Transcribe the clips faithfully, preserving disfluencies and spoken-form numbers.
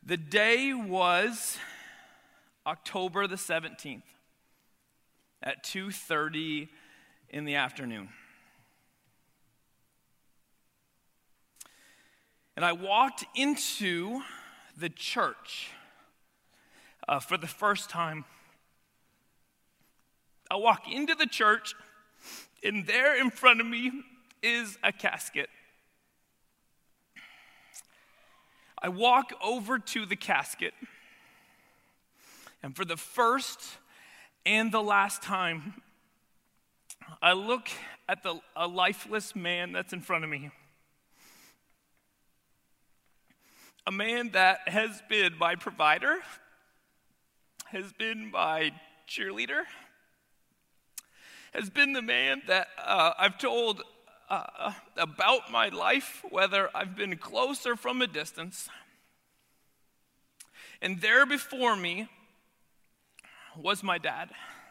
The day was October the seventeenth at two thirty in the afternoon. And I walked into the church uh, for the first time. I walk into the church, and there in front of me is a casket. I walk over to the casket, and for the first and the last time, I look at the a lifeless man that's in front of me. A man that has been my provider, has been my cheerleader, has been the man that uh, I've told uh, about my life, whether I've been close or from a distance. And there before me was my dad.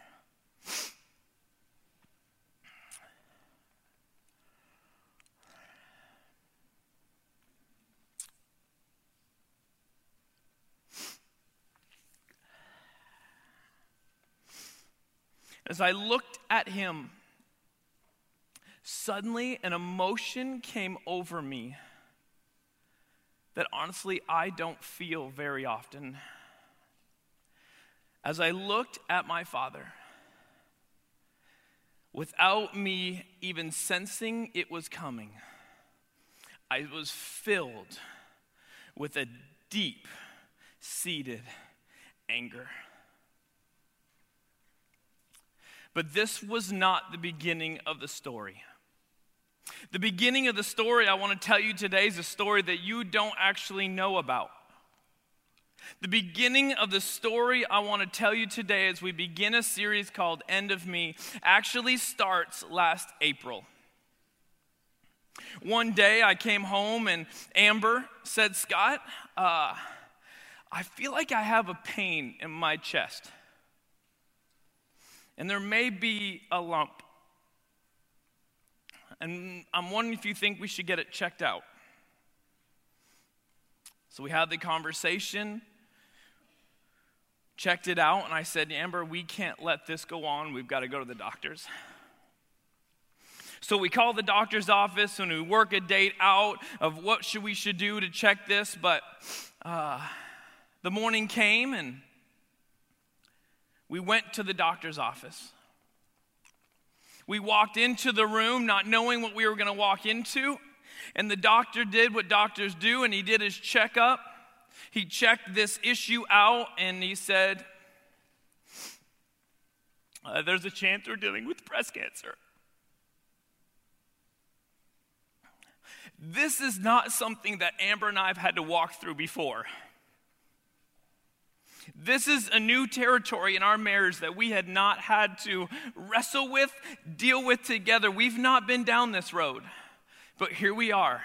As I looked at him, suddenly an emotion came over me that honestly I don't feel very often. As I looked at my father, without me even sensing it was coming, I was filled with a deep-seated anger. But this was not the beginning of the story. The beginning of the story I want to tell you today is a story that you don't actually know about. The beginning of the story I want to tell you today as we begin a series called End of Me actually starts last April. One day I came home and Amber said, "Scott, uh, I feel like I have a pain in my chest. And there may be a lump. And I'm wondering if you think we should get it checked out." So we had the conversation, checked it out, and I said, "Amber, we can't let this go on. We've got to go to the doctor's." So we call the doctor's office and we work a date out of what should we should do to check this. But uh, the morning came and we went to the doctor's office. We walked into the room not knowing what we were going to walk into. And the doctor did what doctors do, and he did his checkup. He checked this issue out, and he said, uh, there's a chance we're dealing with breast cancer. This is not something that Amber and I have had to walk through before. This is a new territory in our marriage that we had not had to wrestle with, deal with together. We've not been down this road, but here we are.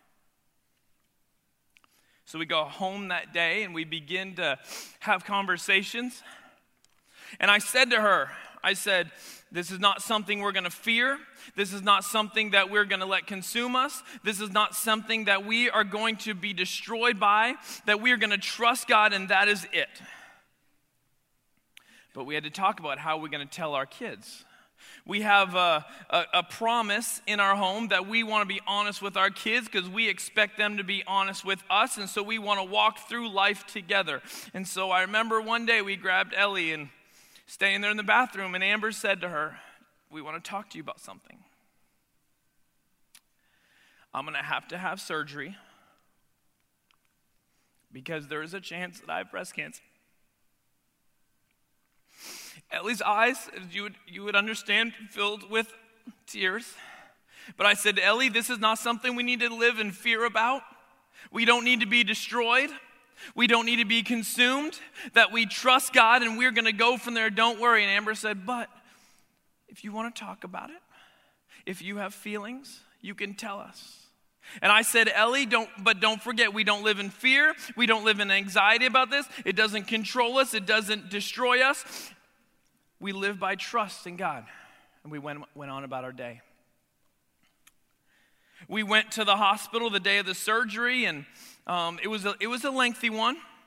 So we go home that day and we begin to have conversations. And I said to her, I said, this is not something we're going to fear. This is not something that we're going to let consume us. This is not something that we are going to be destroyed by, that we are going to trust God, and that is it. But we had to talk about how we're going to tell our kids. We have a, a, a promise in our home that we want to be honest with our kids because we expect them to be honest with us, and so we want to walk through life together. And so I remember one day we grabbed Ellie and staying there in the bathroom, and Amber said to her, "We want to talk to you about something. I'm going to have to have surgery because there is a chance that I have breast cancer." Ellie's eyes, as you would, you would understand, filled with tears. But I said to Ellie, this is not something we need to live in fear about. We don't need to be destroyed. We don't need to be consumed. That we trust God and we're going to go from there. Don't worry. And Amber said, but if you want to talk about it, if you have feelings, you can tell us. And I said, Ellie, don't, but don't forget, we don't live in fear. We don't live in anxiety about this. It doesn't control us. It doesn't destroy us. We live by trust in God. And we went, went on about our day. We went to the hospital the day of the surgery, and um, it was a, it was a lengthy one.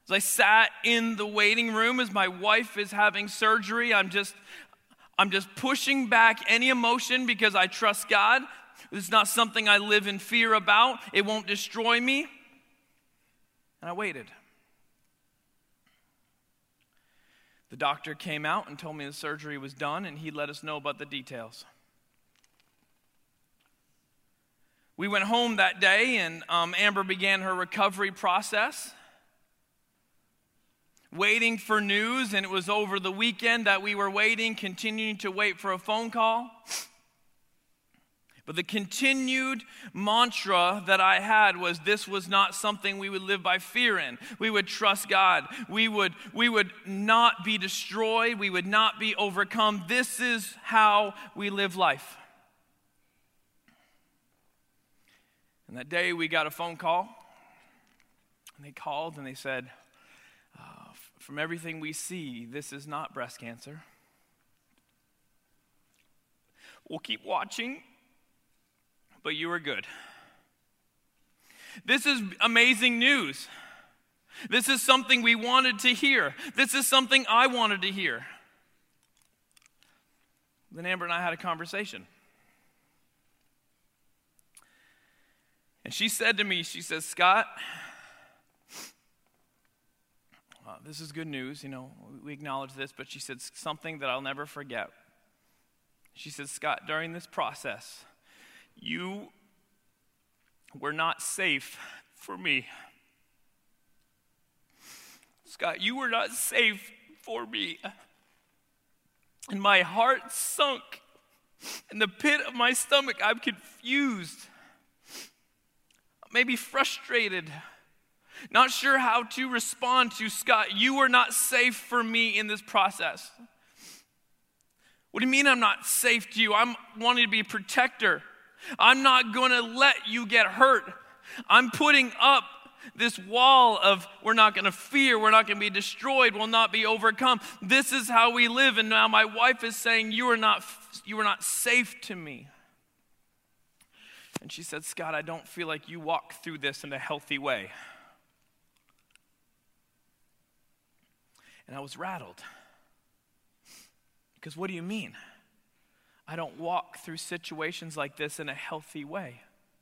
As I sat in the waiting room as my wife is having surgery, I'm just, I'm just pushing back any emotion because I trust God. It's not something I live in fear about. It won't destroy me. And I waited. The doctor came out and told me the surgery was done, and he let us know about the details. We went home that day, and um, Amber began her recovery process, waiting for news, and it was over the weekend that we were waiting, continuing to wait for a phone call. But the continued mantra that I had was this was not something we would live by fear in. We would trust God. We would, we would not be destroyed. We would not be overcome. This is how we live life. And that day we got a phone call. And they called and they said, uh, from everything we see, this is not breast cancer. We'll keep watching. But you are good. This is amazing news. This is something we wanted to hear. This is something I wanted to hear. Then Amber and I had a conversation. And she said to me, she says, Scott, uh, this is good news. You know, we acknowledge this, but she said something that I'll never forget. She said, Scott, during this process, you were not safe for me. Scott, you were not safe for me. And my heart sunk in the pit of my stomach. I'm confused, maybe frustrated, not sure how to respond to Scott. You were not safe for me in this process. What do you mean I'm not safe to you? I'm wanting to be a protector. I'm not going to let you get hurt. I'm putting up this wall of we're not going to fear, we're not going to be destroyed, we'll not be overcome. This is how we live. And now my wife is saying, you are not, you are not safe to me. And she said, Scott, I don't feel like you walk through this in a healthy way. And I was rattled. Because what do you mean? I don't walk through situations like this in a healthy way.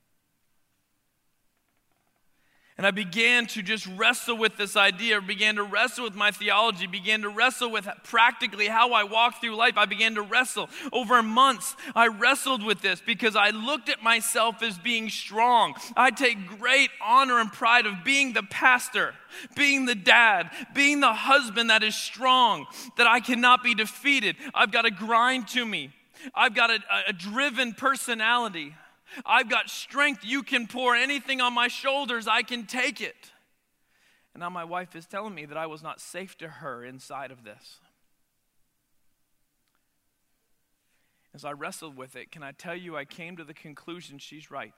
And I began to just wrestle with this idea, began to wrestle with my theology, began to wrestle with practically how I walk through life. I began to wrestle. Over months, I wrestled with this because I looked at myself as being strong. I take great honor and pride of being the pastor, being the dad, being the husband that is strong, that I cannot be defeated. I've got a grind to me. I've got a, a driven personality. I've got strength. You can pour anything on my shoulders. I can take it. And now my wife is telling me that I was not safe to her inside of this. As I wrestled with it, can I tell you, I came to the conclusion she's right.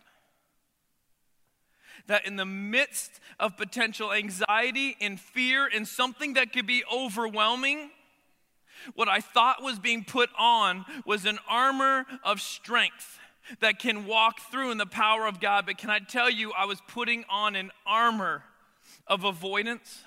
That in the midst of potential anxiety and fear and something that could be overwhelming, what I thought was being put on was an armor of strength that can walk through in the power of God. But can I tell you, I was putting on an armor of avoidance,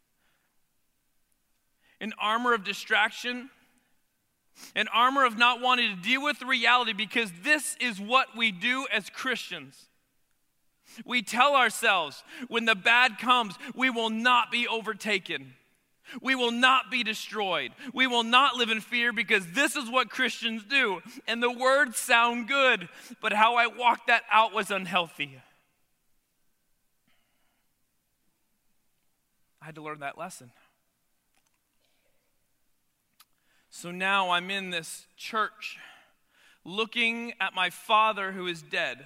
an armor of distraction, an armor of not wanting to deal with the reality, because this is what we do as Christians. We tell ourselves when the bad comes, we will not be overtaken. We will not be destroyed. We will not live in fear because this is what Christians do. And the words sound good, but how I walked that out was unhealthy. I had to learn that lesson. So now I'm in this church looking at my father who is dead.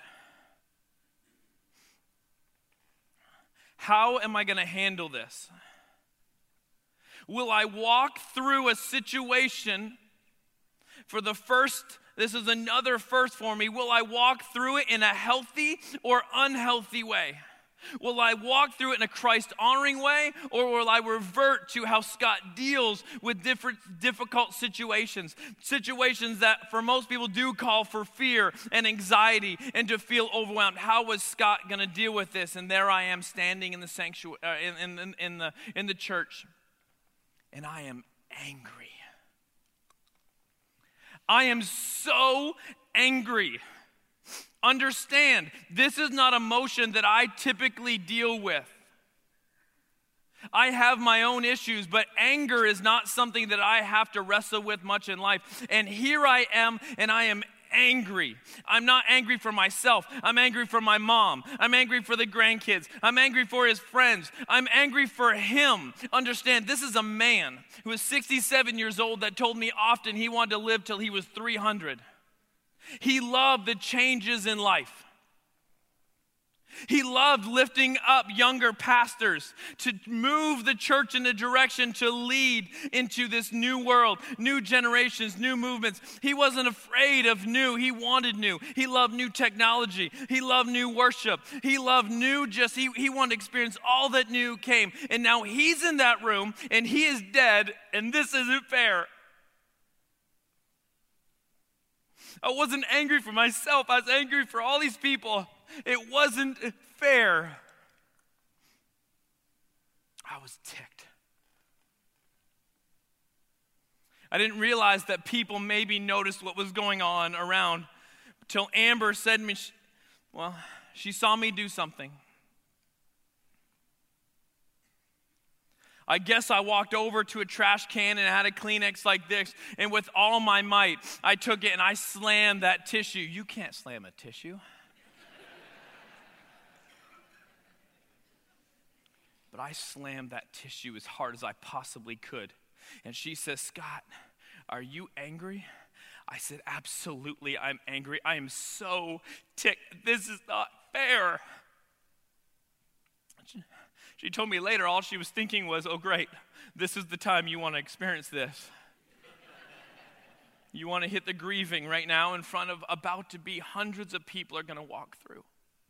How am I going to handle this? Will I walk through a situation for the first, this is another first for me, will I walk through it in a healthy or unhealthy way? Will I walk through it in a Christ-honoring way, or will I revert to how Scott deals with different difficult situations? Situations that for most people do call for fear and anxiety and to feel overwhelmed. How was Scott going to deal with this? And there I am standing in the sanctuary, uh, in, in, in, the, in the church, and I am angry. I am so angry. Understand, this is not emotion that I typically deal with. I have my own issues, but anger is not something that I have to wrestle with much in life. And here I am, and I am angry. I'm not angry for myself. I'm angry for my mom. I'm angry for the grandkids. I'm angry for his friends. I'm angry for him. Understand, this is a man who is sixty-seven years old that told me often he wanted to live till he was three hundred. He loved the changes in life. He loved lifting up younger pastors to move the church in a direction to lead into this new world, new generations, new movements. He wasn't afraid of new. He wanted new. He loved new technology. He loved new worship. He loved new, just, he, he wanted to experience all that new came. And now he's in that room and he is dead, and this isn't fair. I wasn't angry for myself. I was angry for all these people. It wasn't fair. I was ticked. I didn't realize that people maybe noticed what was going on around until Amber said to me, well, she saw me do something. I guess I walked over to a trash can and had a Kleenex like this, and with all my might, I took it and I slammed that tissue. You can't slam a tissue. But I slammed that tissue as hard as I possibly could. And she says, Scott, are you angry? I said, absolutely, I'm angry. I am so ticked. This is not fair. She told me later all she was thinking was, oh great, this is the time you want to experience this. You want to hit the grieving right now in front of about to be hundreds of people are going to walk through.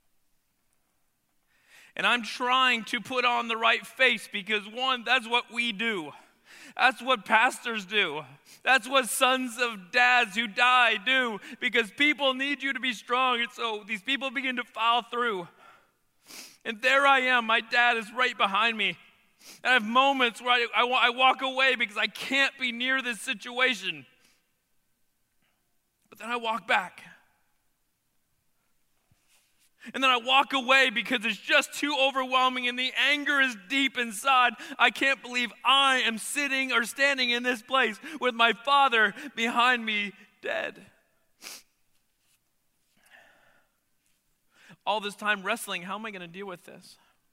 And I'm trying to put on the right face because one, that's what we do. That's what pastors do. That's what sons of dads who die do, because people need you to be strong. And so these people begin to file through. And there I am. My dad is right behind me. And I have moments where I, I, I walk away because I can't be near this situation. But then I walk back. And then I walk away because it's just too overwhelming and the anger is deep inside. I can't believe I am sitting or standing in this place with my father behind me dead. All this time wrestling, how am I going to deal with this?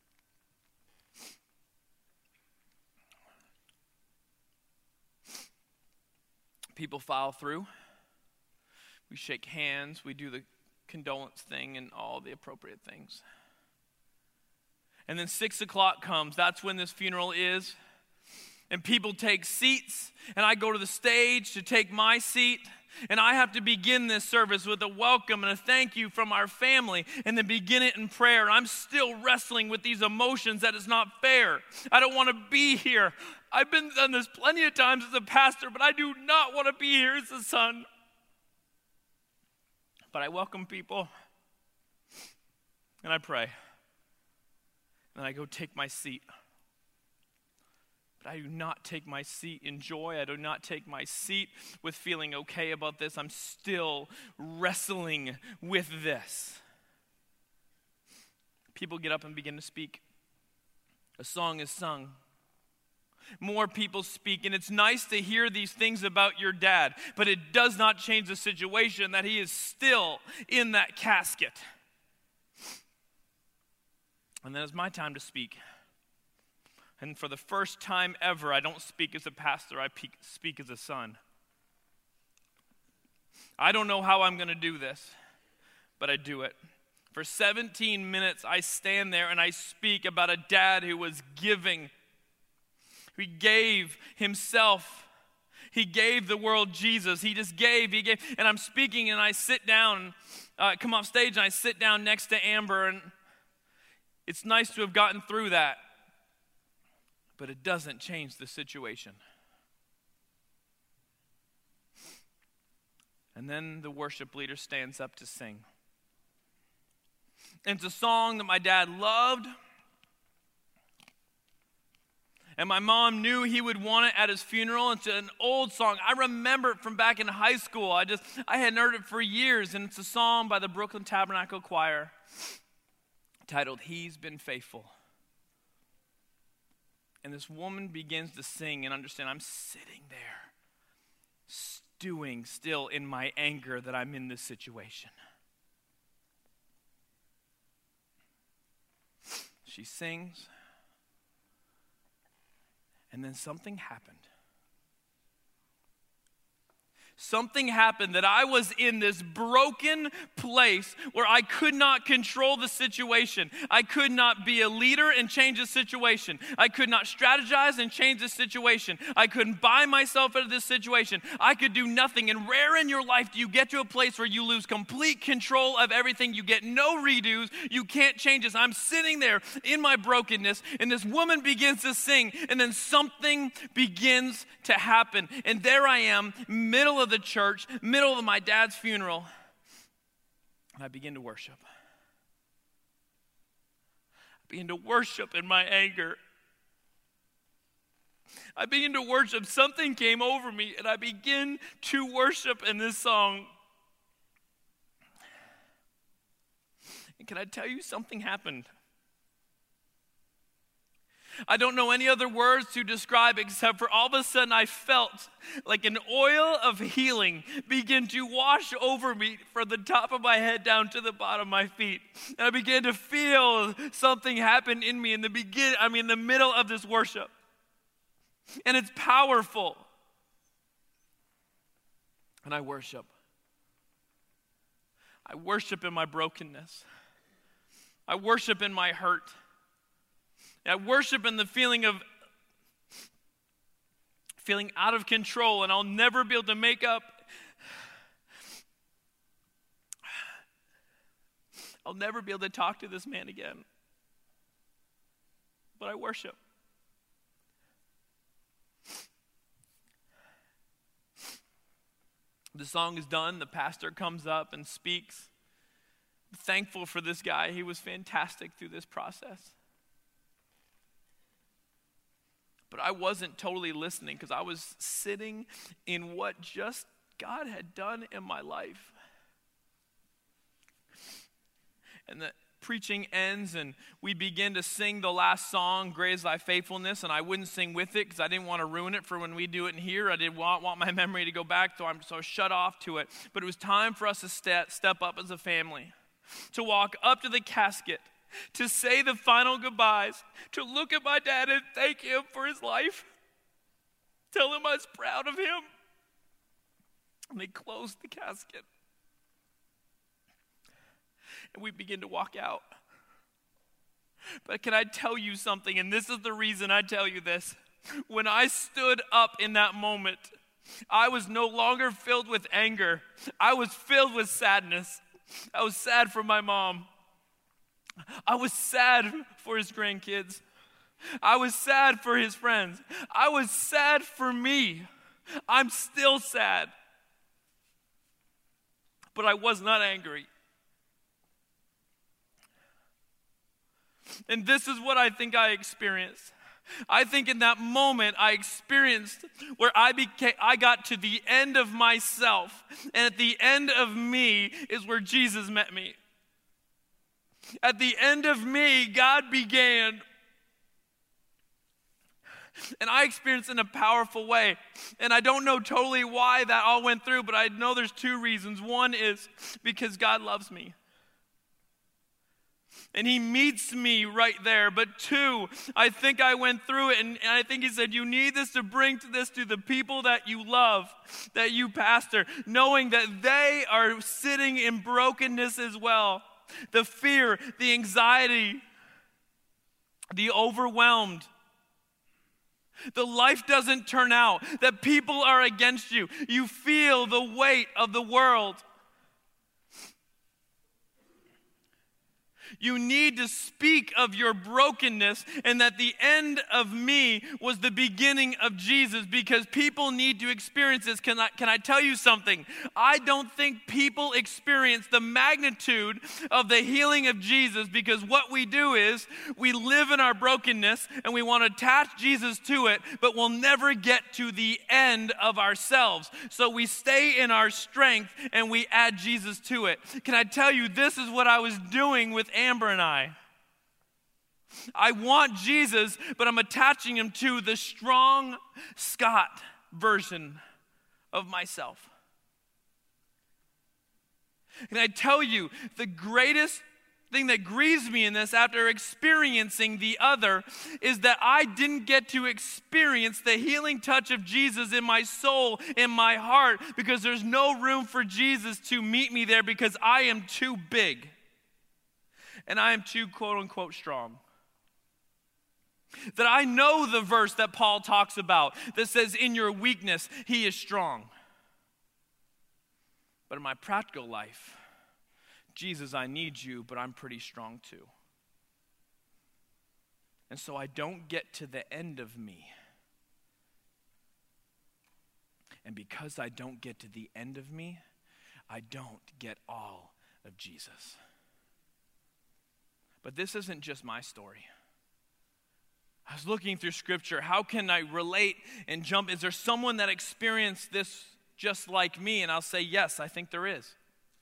People file through. We shake hands. We do the condolence thing and all the appropriate things. And then six o'clock comes. That's when this funeral is. And people take seats. And I go to the stage to take my seat. And I have to begin this service with a welcome and a thank you from our family, and then begin it in prayer. I'm still wrestling with these emotions that is not fair. I don't want to be here. I've been done this plenty of times as a pastor, but I do not want to be here as a son. But I welcome people, and I pray. And I go take my seat. But I do not take my seat in joy. I do not take my seat with feeling okay about this. I'm still wrestling with this. People get up and begin to speak. A song is sung. More people speak, and it's nice to hear these things about your dad, but it does not change the situation that he is still in that casket. And then it's my time to speak. And for the first time ever, I don't speak as a pastor, I speak as a son. I don't know how I'm going to do this, but I do it. For seventeen minutes, I stand there and I speak about a dad who was giving. He gave himself. He gave the world Jesus. He just gave, he gave. And I'm speaking and I sit down, uh, come off stage and I sit down next to Amber, and It's nice to have gotten through that, but it doesn't change the situation. And then the worship leader stands up to sing. And it's a song that my dad loved. And my mom knew he would want it at his funeral. It's an old song. I remember it from back in high school. I just, I hadn't heard it for years. And it's a song by the Brooklyn Tabernacle Choir titled, He's Been Faithful. And this woman begins to sing and understand, I'm sitting there, stewing still in my anger that I'm in this situation. She sings, and then something happened. Something happened that I was in this broken place where I could not control the situation. I could not be a leader and change the situation. I could not strategize and change the situation. I couldn't buy myself out of this situation. I could do nothing. And rare in your life do you get to a place where you lose complete control of everything. You get no redos. You can't change this. I'm sitting there in my brokenness, and this woman begins to sing, and then something begins to happen. And there I am, middle of the church, middle of my dad's funeral, and I begin to worship. I begin to worship in my anger. I begin to worship. Something came over me, and I begin to worship in this song. And can I tell you, something happened? I don't know any other words to describe except for all of a sudden I felt like an oil of healing begin to wash over me from the top of my head down to the bottom of my feet. And I began to feel something happen in me in the begin, I mean in the middle of this worship. And it's powerful. And I worship. I worship in my brokenness. I worship in my hurt. I worship in the feeling of feeling out of control, and I'll never be able to make up. I'll never be able to talk to this man again. But I worship. The song is done. The pastor comes up and speaks. I'm thankful for this guy. He was fantastic through this process. But I wasn't totally listening because I was sitting in what just God had done in my life. And the preaching ends and we begin to sing the last song, Great is Thy Faithfulness, and I wouldn't sing with it because I didn't want to ruin it for when we do it in here. I didn't want, want my memory to go back, so I'm so shut off to it. But it was time for us to step, step up as a family, to walk up to the casket, to say the final goodbyes, to look at my dad and thank him for his life, tell him I was proud of him. And they closed the casket. And we begin to walk out. But can I tell you something? And this is the reason I tell you this. When I stood up in that moment, I was no longer filled with anger. I was filled with sadness. I was sad for my mom. I was sad for his grandkids. I was sad for his friends. I was sad for me. I'm still sad. But I was not angry. And this is what I think I experienced. I think in that moment I experienced where I became, I got to the end of myself. And at the end of me is where Jesus met me. At the end of me, God began. And I experienced it in a powerful way. And I don't know totally why that all went through, but I know there's two reasons. One is because God loves me. And he meets me right there. But two, I think I went through it, and, and I think he said, you need this to bring to this to the people that you love, that you pastor, knowing that they are sitting in brokenness as well. The fear, the anxiety, the overwhelmed. The life doesn't turn out, that people are against you. You feel the weight of the world. You need to speak of your brokenness and that the end of me was the beginning of Jesus, because people need to experience this. Can I, can I tell you something? I don't think people experience the magnitude of the healing of Jesus, because what we do is we live in our brokenness and we want to attach Jesus to it, but we'll never get to the end of ourselves. So we stay in our strength and we add Jesus to it. Can I tell you, this is what I was doing with Amber and I. I want Jesus, but I'm attaching him to the strong Scott version of myself. And I tell you, the greatest thing that grieves me in this, after experiencing the other, is that I didn't get to experience the healing touch of Jesus in my soul, in my heart, because there's no room for Jesus to meet me there, because I am too big. And I am too, quote unquote, strong. That I know the verse that Paul talks about that says, in your weakness, he is strong. But in my practical life, Jesus, I need you, but I'm pretty strong too. And so I don't get to the end of me. And because I don't get to the end of me, I don't get all of Jesus. But this isn't just my story. I was looking through Scripture. How can I relate and jump? Is there someone that experienced this just like me? And I'll say, yes, I think there is.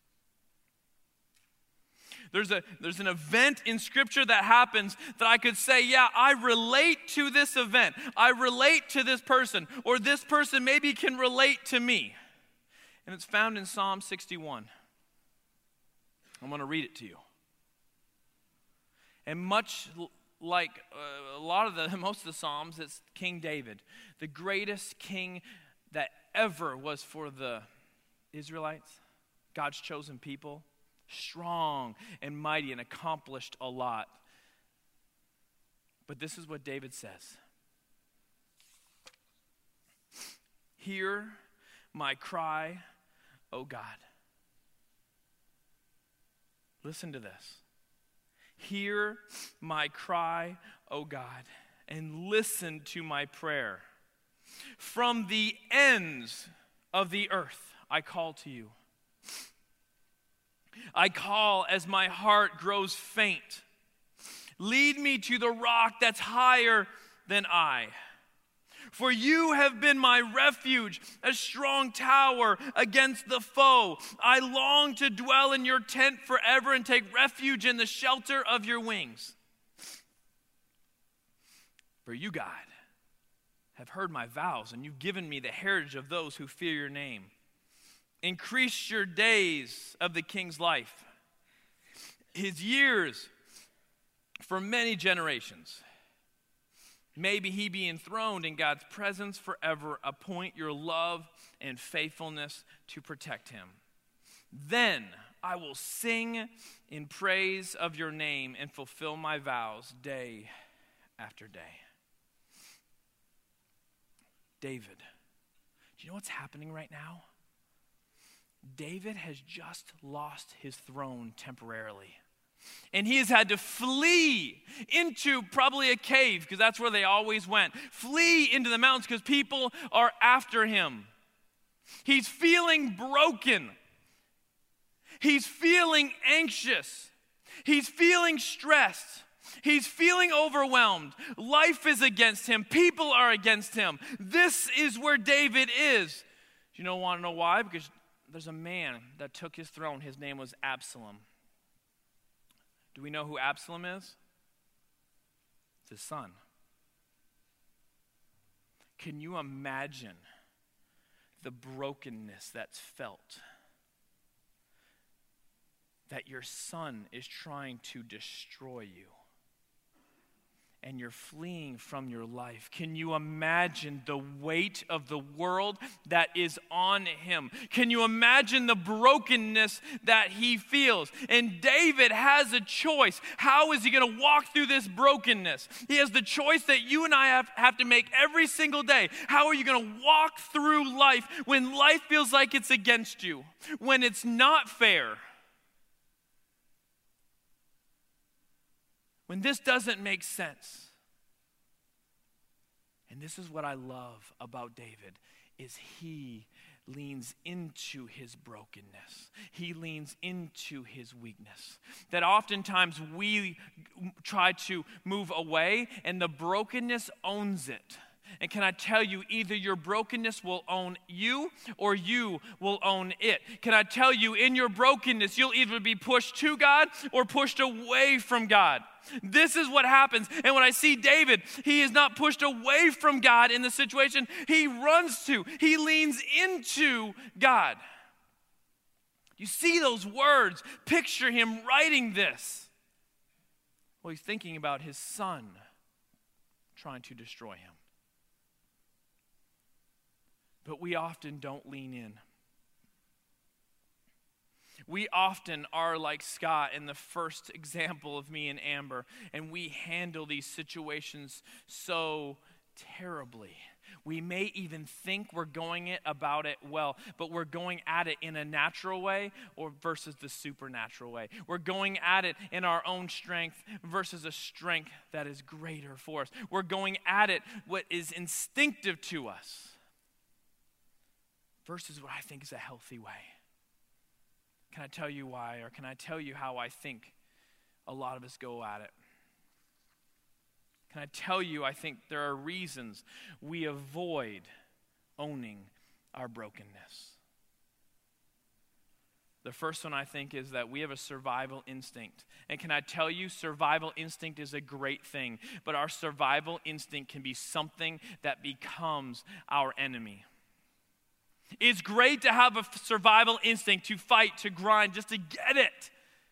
There's a there's an event in Scripture that happens that I could say, yeah, I relate to this event. I relate to this person. Or this person maybe can relate to me. And it's found in Psalm sixty-one. I'm going to read it to you. And much like uh, a lot of the, most of the Psalms, it's King David, the greatest king that ever was for the Israelites, God's chosen people, strong and mighty and accomplished a lot. But this is what David says. Hear my cry, O God. Listen to this. Hear my cry, O God, and listen to my prayer. From the ends of the earth I call to you. I call as my heart grows faint. Lead me to the rock that's higher than I. For you have been my refuge, a strong tower against the foe. I long to dwell in your tent forever and take refuge in the shelter of your wings. For you, God, have heard my vows, and you've given me the heritage of those who fear your name. Increase your days of the king's life, his years for many generations. Maybe he be enthroned in God's presence forever. Appoint your love and faithfulness to protect him. Then I will sing in praise of your name and fulfill my vows day after day. David, do you know what's happening right now? David has just lost his throne temporarily. And he has had to flee into probably a cave, because that's where they always went. Flee into the mountains because people are after him. He's feeling broken. He's feeling anxious. He's feeling stressed. He's feeling overwhelmed. Life is against him. People are against him. This is where David is. Do you know, want to know why? Because there's a man that took his throne. His name was Absalom. Do we know who Absalom is? It's his son. Can you imagine the brokenness that's felt? That your son is trying to destroy you. And you're fleeing from your life. Can you imagine the weight of the world that is on him? Can you imagine the brokenness that he feels? And David has a choice. How is he going to walk through this brokenness? He has the choice that you and I have, have to make every single day. How are you going to walk through life when life feels like it's against you? When it's not fair? when this doesn't make sense. And this is what I love about David, is he leans into his brokenness. He leans into his weakness. That oftentimes we try to move away and the brokenness owns it. And can I tell you, either your brokenness will own you or you will own it. Can I tell you, in your brokenness, you'll either be pushed to God or pushed away from God. This is what happens. And when I see David, he is not pushed away from God in the situation. He runs to, he leans into God. You see those words. Picture him writing this. Well, he's thinking about his son trying to destroy him. But we often don't lean in. We often are like Scott in the first example of me and Amber, and we handle these situations so terribly. We may even think we're going it about it well, but we're going at it in a natural way or versus the supernatural way. We're going at it in our own strength versus a strength that is greater for us. We're going at it what is instinctive to us versus what I think is a healthy way. Can I tell you why, or can I tell you how I think a lot of us go at it? Can I tell you, I think there are reasons we avoid owning our brokenness. The first one, I think, is that we have a survival instinct. And can I tell you, survival instinct is a great thing, but our survival instinct can be something that becomes our enemy. It's great to have a survival instinct, to fight, to grind, just to get it.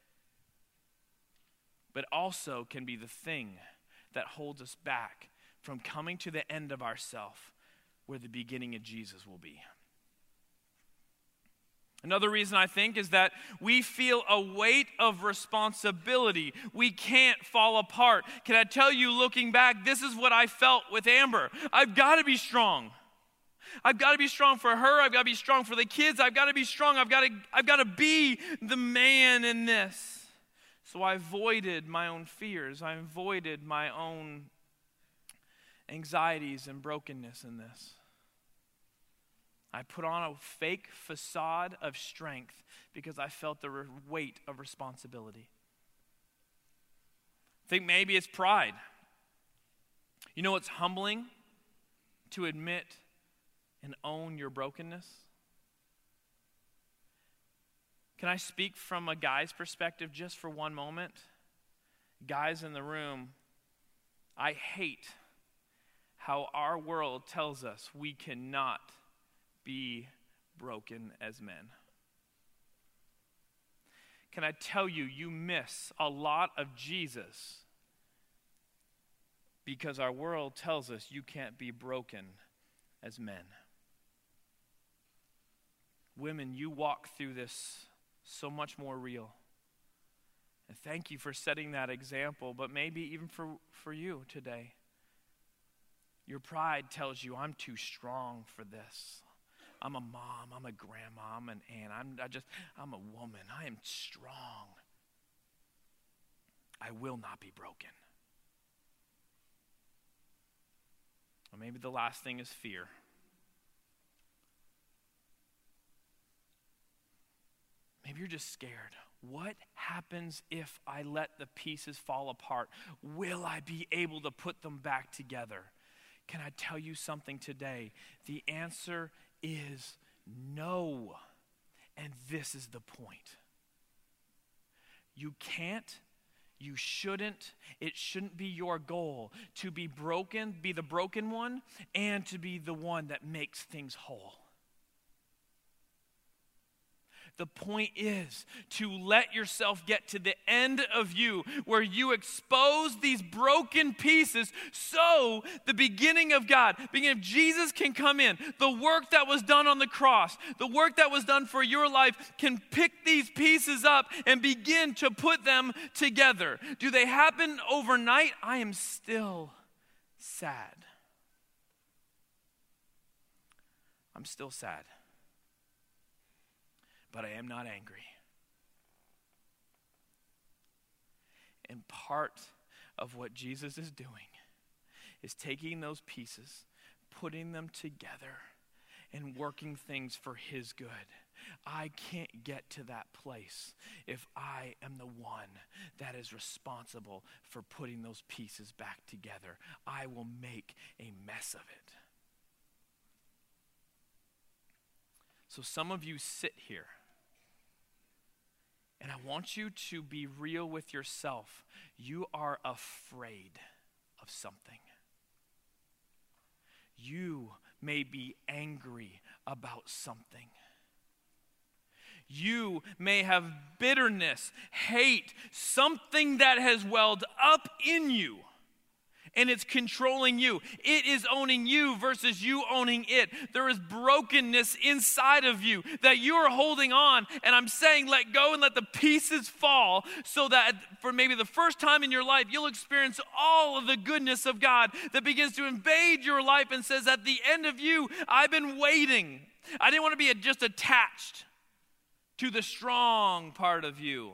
But also can be the thing that holds us back from coming to the end of ourself where the beginning of Jesus will be. Another reason I think is that we feel a weight of responsibility. We can't fall apart. Can I tell you, looking back, this is what I felt with Amber. I've got to be strong. I've got to be strong for her. I've got to be strong for the kids. I've got to be strong. I've got to, I've got to be the man in this. So I avoided my own fears. I avoided my own anxieties and brokenness in this. I put on a fake facade of strength because I felt the weight of responsibility. I think maybe it's pride. You know, it's humbling to admit and own your brokenness. Can I speak from a guy's perspective just for one moment? Guys in the room, I hate how our world tells us we cannot be broken as men. Can I tell you, you miss a lot of Jesus because our world tells us you can't be broken as men. Women, you walk through this so much more real. And thank you for setting that example, but maybe even for, for you today. Your pride tells you, I'm too strong for this. I'm a mom, I'm a grandma, I'm an aunt, I'm I just, I'm a woman, I am strong. I will not be broken. Or maybe the last thing is fear. Maybe you're just scared. What happens if I let the pieces fall apart? Will I be able to put them back together? Can I tell you something today? The answer is no. And this is the point. You can't, you shouldn't, it shouldn't be your goal to be broken, be the broken one, and to be the one that makes things whole. The point is to let yourself get to the end of you where you expose these broken pieces so the beginning of God, beginning of Jesus can come in. The work that was done on the cross, the work that was done for your life can pick these pieces up and begin to put them together. Do they happen overnight? I am still sad. I'm still sad. But I am not angry. And part of what Jesus is doing is taking those pieces, putting them together, and working things for his good. I can't get to that place if I am the one that is responsible for putting those pieces back together. I will make a mess of it. So some of you sit here, and I want you to be real with yourself. You are afraid of something. You may be angry about something. You may have bitterness, hate, something that has welled up in you, and it's controlling you. It is owning you versus you owning it. There is brokenness inside of you that you are holding on, and I'm saying let go and let the pieces fall so that for maybe the first time in your life, you'll experience all of the goodness of God that begins to invade your life and says, at the end of you, I've been waiting. I didn't want to be just attached to the strong part of you.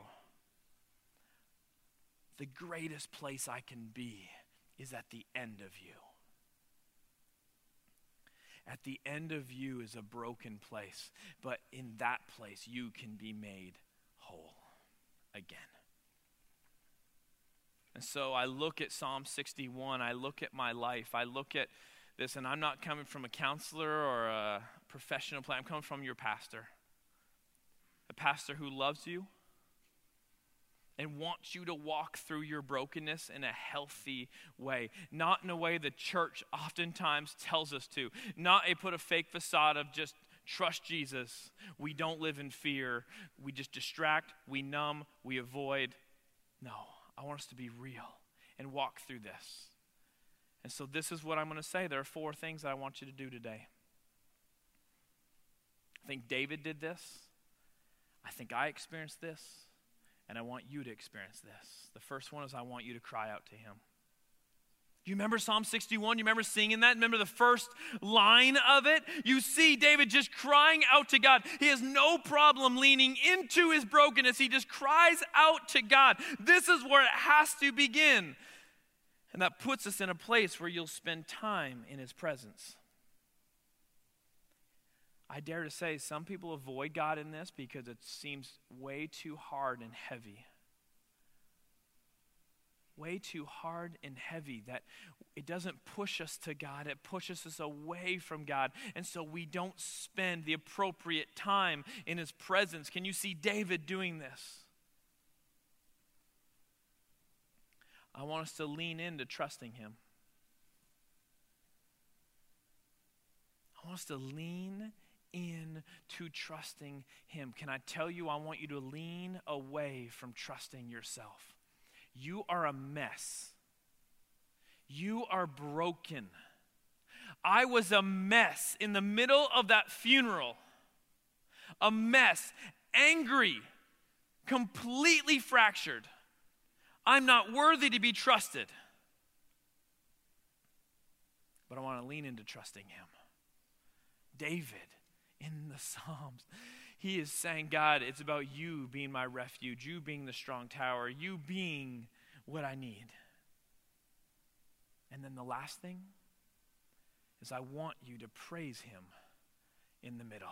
The greatest place I can be is at the end of you. At the end of you is a broken place, but in that place you can be made whole again. And so I look at Psalm sixty-one, I look at my life, I look at this, and I'm not coming from a counselor or a professional plan, I'm coming from your pastor. A pastor who loves you and wants you to walk through your brokenness in a healthy way. Not in a way the church oftentimes tells us to. Not a put a fake facade of just trust Jesus. We don't live in fear. We just distract, we numb, we avoid. No, I want us to be real and walk through this. And so this is what I'm going to say. There are four things that I want you to do today. I think David did this. I think I experienced this, and I want you to experience this. The first one is I want you to cry out to him. You remember Psalm sixty-one? You remember singing that? Remember the first line of it? You see David just crying out to God. He has no problem leaning into his brokenness. He just cries out to God. This is where it has to begin. And that puts us in a place where you'll spend time in his presence. I dare to say some people avoid God in this because it seems way too hard and heavy. Way too hard and heavy that it doesn't push us to God. It pushes us away from God. And so we don't spend the appropriate time in his presence. Can you see David doing this? I want us to lean into trusting him. I want us to lean in to trusting him. Can I tell you, I want you to lean away from trusting yourself. You are a mess. You are broken. I was a mess in the middle of that funeral. A mess, angry, completely fractured. I'm not worthy to be trusted. But I want to lean into trusting him. David, in the Psalms, he is saying, God, it's about you being my refuge, you being the strong tower, you being what I need. And then the last thing is I want you to praise him in the middle.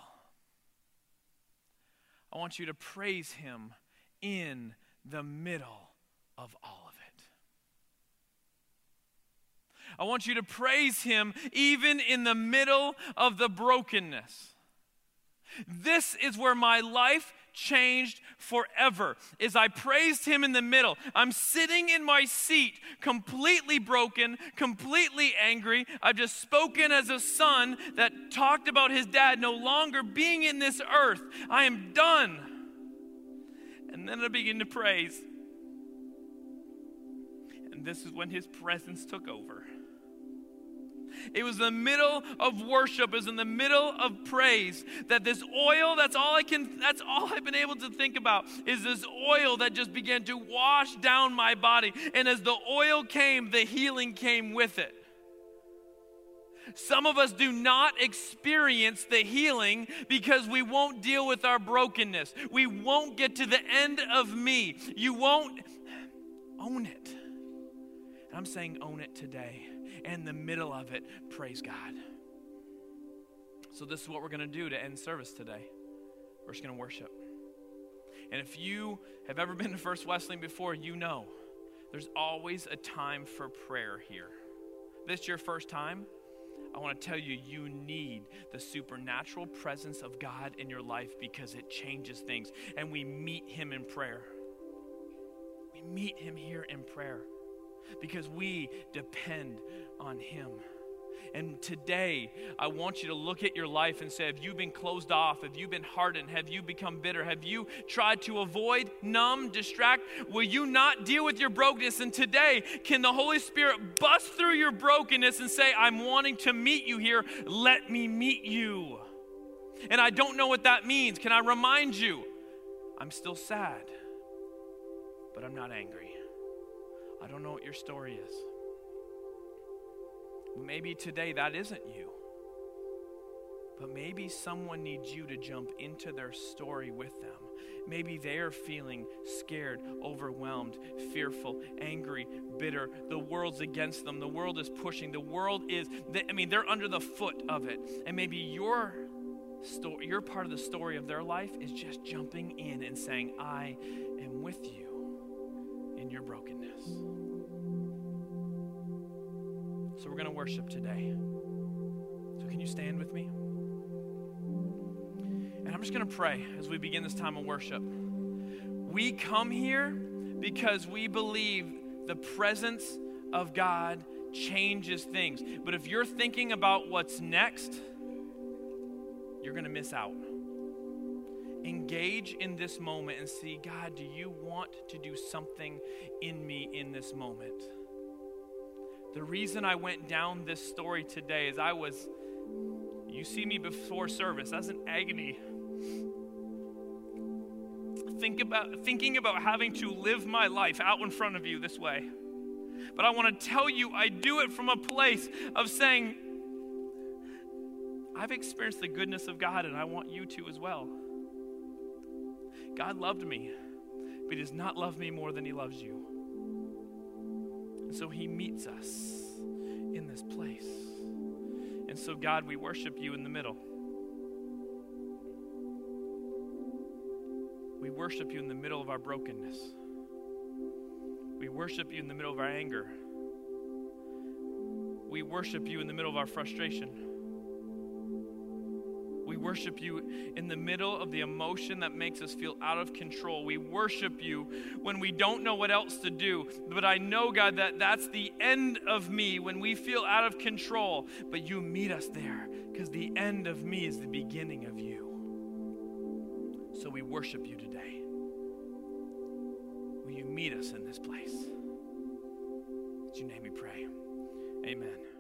I want you to praise him in the middle of all of it. I want you to praise him even in the middle of the brokenness. This is where my life changed forever, is I praised him in the middle. I'm sitting in my seat, completely broken, completely angry. I've just spoken as a son that talked about his dad no longer being in this earth. I am done. And then I begin to praise. And this is when his presence took over. It was the middle of worship, it was in the middle of praise that this oil, that's all I can, that's all I've been able to think about is this oil that just began to wash down my body. And as the oil came, the healing came with it. Some of us do not experience the healing because we won't deal with our brokenness. We won't get to the end of me. You won't own it. And I'm saying own it today. And in the middle of it, praise God. So this is what we're going to do to end service today. We're just going to worship. And if you have ever been to First Wesleyan before, you know there's always a time for prayer here. If this is your first time, I want to tell you, you need the supernatural presence of God in your life because it changes things. And we meet him in prayer. We meet him here in prayer because we depend on him. And today, I want you to look at your life and say, have you been closed off? Have you been hardened? Have you become bitter? Have you tried to avoid, numb, distract? Will you not deal with your brokenness? And today, can the Holy Spirit bust through your brokenness and say, I'm wanting to meet you here. Let me meet you. And I don't know what that means. Can I remind you? I'm still sad, but I'm not angry. I don't know what your story is. Maybe today that isn't you. But maybe someone needs you to jump into their story with them. Maybe they are feeling scared, overwhelmed, fearful, angry, bitter. The world's against them. The world is pushing. The world is, I mean, they're under the foot of it. And maybe your story, your part of the story of their life is just jumping in and saying, I am with you in your brokenness. So we're going to worship today. So can you stand with me? And I'm just going to pray as we begin this time of worship. We come here because we believe the presence of God changes things. But if you're thinking about what's next, you're going to miss out. Engage in this moment and see, God, do you want to do something in me in this moment? The reason I went down this story today is I was, you see me before service, I was in agony. Think about, thinking about having to live my life out in front of you this way. But I want to tell you, I do it from a place of saying, I've experienced the goodness of God and I want you to as well. God loved me, but he does not love me more than he loves you. And so he meets us in this place. And so God, we worship you in the middle. We worship you in the middle of our brokenness. We worship you in the middle of our anger. We worship you in the middle of our frustration. We worship you in the middle of the emotion that makes us feel out of control. We worship you when we don't know what else to do. But I know, God, that that's the end of me when we feel out of control. But you meet us there because the end of me is the beginning of you. So we worship you today. Will you meet us in this place? In your name we pray. Amen.